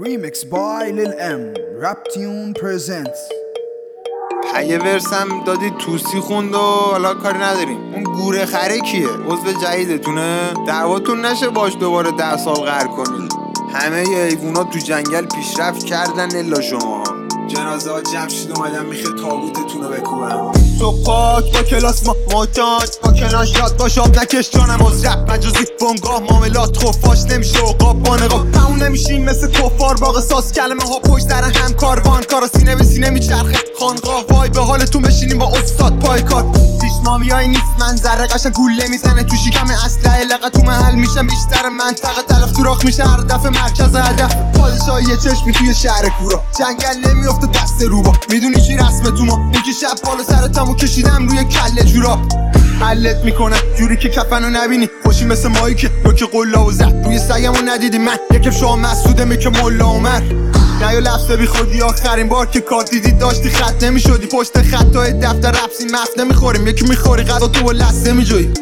Remix by Lil M. Rap Tune presents. یه ورسم دادی توسی خوند و حالا کاری نداریم. اون گوره خره کیه؟ عضو جدیدتونه؟ دعواتون نشه باش دوباره 10 سال قهر کنید. همه ی حیوونا تو جنگل پیشرفت کردن الا شما. جنازه ها جمع شید اومدن میخه تابوتتونو بکوبم. تو پاک با کلاس ما ماتان با کناش یاد باش آب نکش جانم از رپ مجازی بانگاه معاملات خفاش نمیشه عقاب بانقاب تموم نمیشین مثل کفار باقی ساز کلمه ها پشت سر هم کاروان کارا سینه به سینه میچرخه خانقاه وای به حالتون بشینیم با استاد پای کار پیش مامیایی نیست منظره قشن گوله میزنه تو شکم اسلحه لقه تو محل میشم بیشتر منطقه تلف تو راخ میشه هر دفعه مرکز هدف پادشاهی چشمی توی شهر کورا جنگل نمیفته دست روبا میدونی چی رسمه تو ما اینکه شب بالا سرتمو کشیدم روی کله جورا حلت میکنه جوری که کفنو نبینی خوشی مثل مایی که روک قلا و زد روی سگمو ندیدی من یکم شما مسعوده میکه ملا عمر نه یا لفظه بی خودی آخرین بار که کار دیدی داشتی خط نمیشدی پشت خطای دفتر رپسی مفت نمیخوریم یکی میخوری غذا تو با لسته میجوی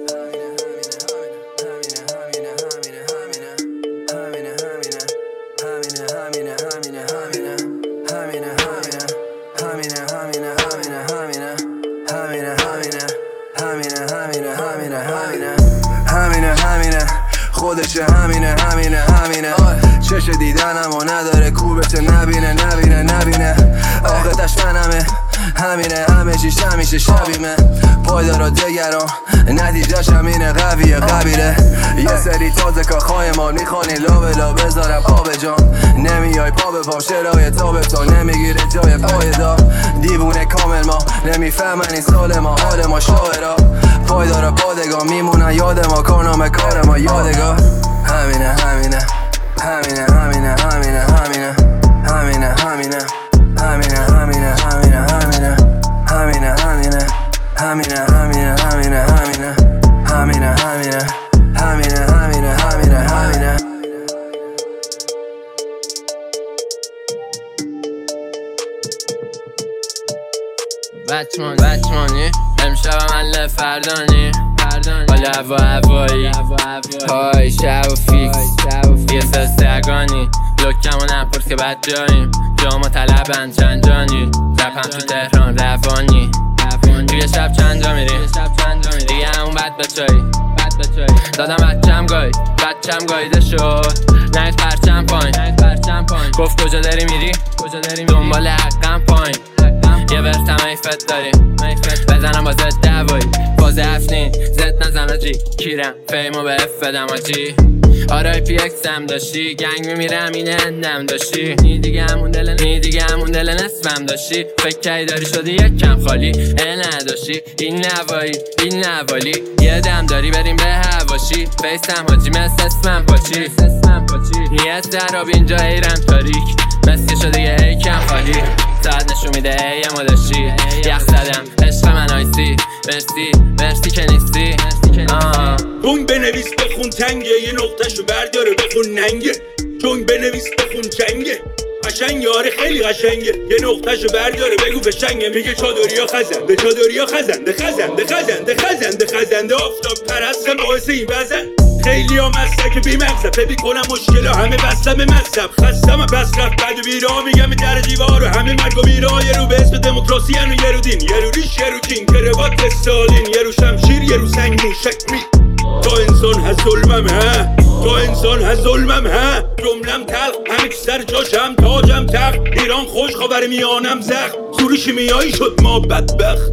همینه خودشه همینه چش دیدنم و نداره کوبت نبینه آقا دشمنمه همه چیش همیشه شبیمه پایدارا دگران نتیجهش همینه قویه قبیله یه سری تازه کاخای ما میخوانی لا بذارم پا به جام نمیای پا به پا شرای تابتان نمیگیره جای پایدار دیوونه کامل ما نمیفهمن این سال ما حال ما شاعرا پایدارا پادگاه میمونن یاد ما کارنامه کار ما یادگاه همینه بچمانی امشب من فردانی بالا هوایی پای شب و فیکس یه سستگانی لکمو نپرس که بد جاییم جاما طلبن چند جانی رپم تو تهران روانی توی شب چند جا میری دیگه همون بد بچایی دادم بچم گایده شد نهید پرچم پایین گفت کجا داری میری دنبال حقم پایین یه ورتم ایفت داریم بزنم با زد دوایی باز افنین زد نزن آجی کیرم فیمو به اف بدم آجی آرای پی اکس هم داشتی گنگ میمیرم این اندم داشتی نی دیگه همون دل نصفم داشتی فکر کردی داری شدی یک کم خالی نداشتی این نوالی یه دم داری بریم به هواشی فیسم حاجی مثل اسمم پاچی نیت دراب اینجا ایرم تاریک مسکه شده یه ای کم خالی ساعت نشون میده ای داشتی یخ زدم عشق من آیسی مرسی که نیستی جنگ بنویس بخون تنگه یه نقطهشو برداره بخون ننگه جنگ بنویس بخون چنگه قشنگ یاره خیلی قشنگه یه نقطهشو برداره بگو قشنگه میگه چادریا خزنده آفتاب پرستم باعث این وزن خیلی ها مسلک بی مقصد ببی کنم مشکل ها همه بستم مذهب خستم بس رفت بد و بیرا میگم در دیوار و همه مرگ و میرا یه رو به اسم دموکراسی هنو یه رو دین یه رو ریش یه رو کینگ کروات استالین یه رو شمشیر یه رو سنگ موشک می تا انسان هست ظلمم ها جملم تلخ همه که سر جاشم تاجم تخت ایران خوش خبر میانم زخم سوری شیمیایی شد ما بدبخت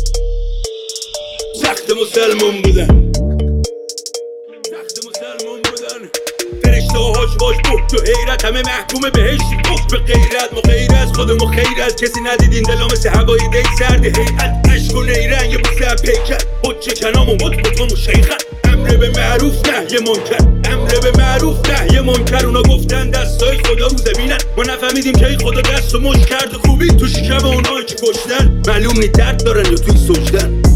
سخت مسلمون بودن فرشته هاش باش بود تو حیرت همه محکوم بهشتی بود به غیرت ما غیر از خودمو خیر از کسی ندیدین دلا مثل هوایی دی سرد حیرت عشق و نیرنگ یه بوسه پیکر بود چه کنام و مطبطم و شیخت امر به معروف نه یه منکر اونا گفتن دستای خدا رو زمینن ما نفهمیدیم که ای خدا دست و مش کرد خوبی تو شکم اونایی که کشتن معلوم نی درد دارن یا توی سجدن